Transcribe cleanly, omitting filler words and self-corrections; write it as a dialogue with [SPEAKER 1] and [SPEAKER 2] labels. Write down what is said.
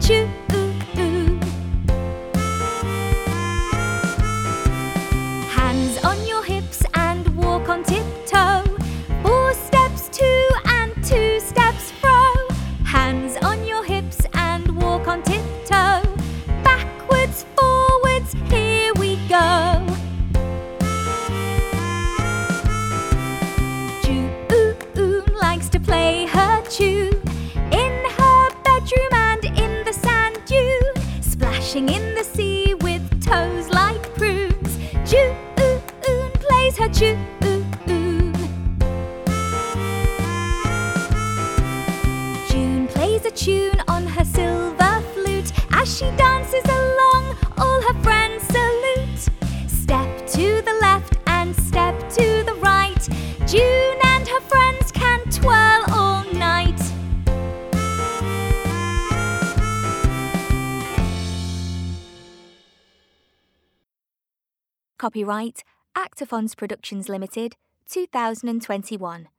[SPEAKER 1] June. Hands on your hips and walk on tiptoe. 4 steps to and 2 steps fro. Hands on your hips and walk on tiptoe. Backwards, forwards, here we go. June likes to play her tune in her bedroom and in the sand dune, splashing in the sea with toes like prunes. June plays her tune. June plays a tune on her silver flute. As she dances along, all her friends salute. Step to the left and step to the right. June and her friends can twirl all night. Copyright Actaphons Productions Limited, 2021.